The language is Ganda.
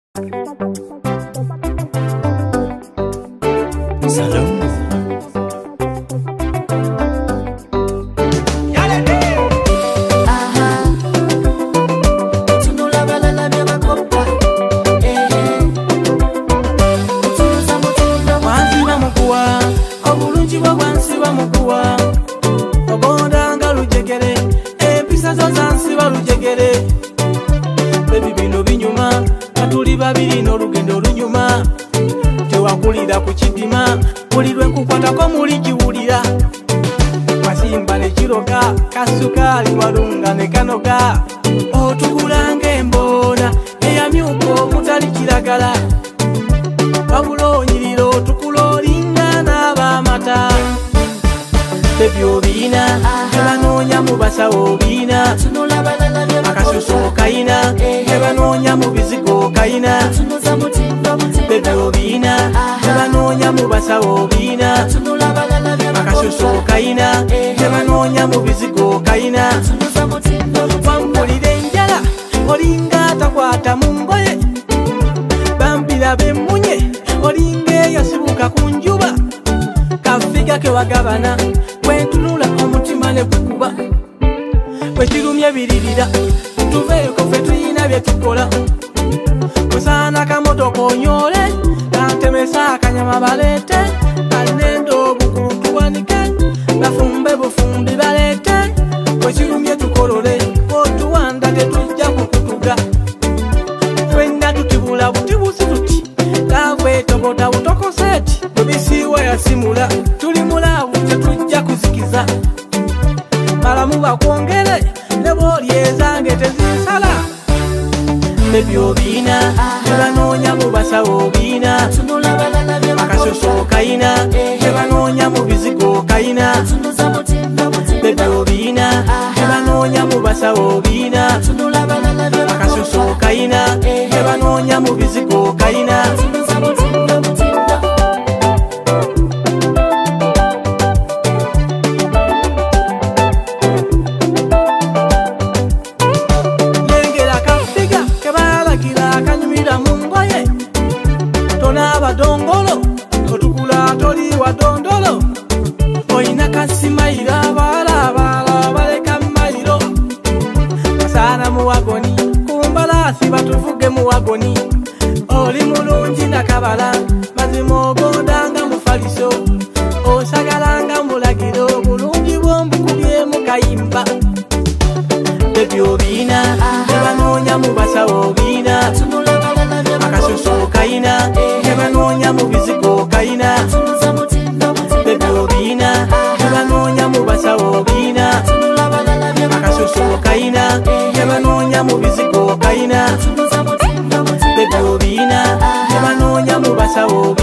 Salome. Baby bino binyuma katuli babiri n'olugendo olunyuma tewakulira ku kidima buli lwe nkukwatako muli kiwulira masimba ne kiroga kasukaali walunga ne kanoga otukulanga emboona eyamyuka omutali kiragala wabula onyirira otukula olinga n'abamata bebi obiina tebanoonya mu basawo obiina akasusu kayina tebanoonya mu bizigo kayina bebi obiina tebanoonya mu basawo obiina akasusu kayina tebanoonya mu bizigo kayina wambulira enjala olinga atakwata mu ngoye bambira bemmunye olinga eyasibuka ku njuba kafiga kewagabana kwentunula omutima ne gukuba bwekirumye biririra tuveeko fe tuyina bye tukola kusaana kamotoka onyole kantemesa akanyama baleete alina obukulu tuwanike bafumbe bufumbi baleete bwekirumye tukolole otuwanda tetujja kukutuga fenna tutibula butibusi tuti kavwetokota butokoseti bwebisiiwa yasimula tuli mulaavu tetujja kuzikiza malamu bakwongere ne bw'olyezange tezisala bebi obiina tebanoonya mu basawo obiina akasusu kayina tebanoonya mu bizigo kayina bebi obiina tebanoonya mu basawo obiina akasusu kayina tebanoonya mu bizigo kayina dongolo otukula toli wa dondolo oyina kasimayira balabala baleka mayiro kasana muwagoni kumbalasi batuvuge muwagoni oli mulungi nakabala mazima ogondanga mufaliso osagalanga mulagiro bulungi bwombukubye mukayimba bebi obiina tebanoonya mu basawo obiina akasusu kayina tebanoonya mu bizigo kayina bebi obiina tebanoonya mu basawo obiina akasusu kayina tebanoonya mu bizigo kayina bebi obiina tebanoonya mu basawo